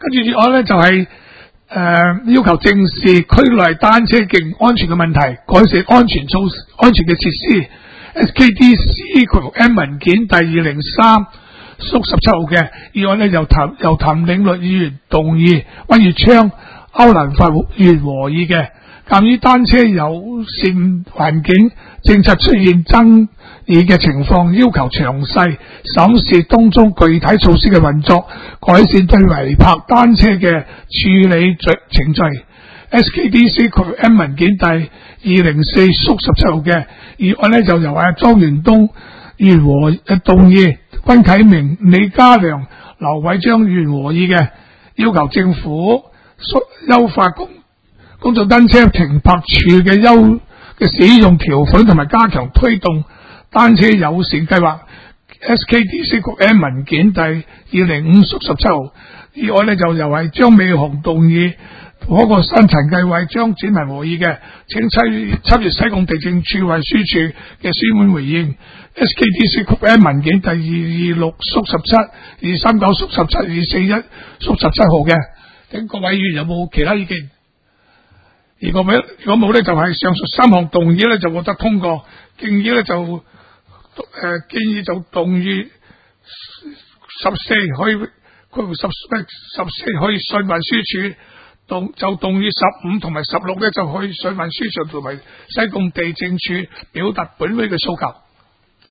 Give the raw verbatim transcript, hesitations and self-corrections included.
跟住議案咧就係、是、誒、呃、要求正視區內單車徑安全嘅問題，改善安全措施、安全嘅設施。S K D C M 文件第二零三縮十七號嘅議案咧，由譚由譚領律議員動議，溫月昌、歐蘭發議員和議嘅。鑒於單車友善環境政策出現爭議嘅情況，要求詳細審視當中具體措施嘅運作，改善對違泊單車嘅處理程序。S K D C M 文件第二零四縮十七號嘅議案呢，就由阿莊元東議員和動議，溫啟明、李家良、劉偉章議員和議嘅，要求政府優化公公眾單車停泊處嘅優嘅使用條款，同埋加強推動單車友善計劃。S K D C M 文件第二零五縮十七號議案呢，就由係張美雄動議，嗰個新陳繼偉、張展文和議嘅，請七七月西貢地政處運輸處嘅書面回應。S K D C M 文件第二二六縮十七、二三九縮十七、二四一縮十七號嘅，請各位議員有冇其他意見？如果冇，如果冇咧，就係、是、上述三項動議咧就獲得通過。建議咧就誒、呃、建議就動議十四可以括弧十十四可以信運輸處動就動議十五同埋十六咧就可以信運輸處同埋西貢地政處表達本會嘅訴求。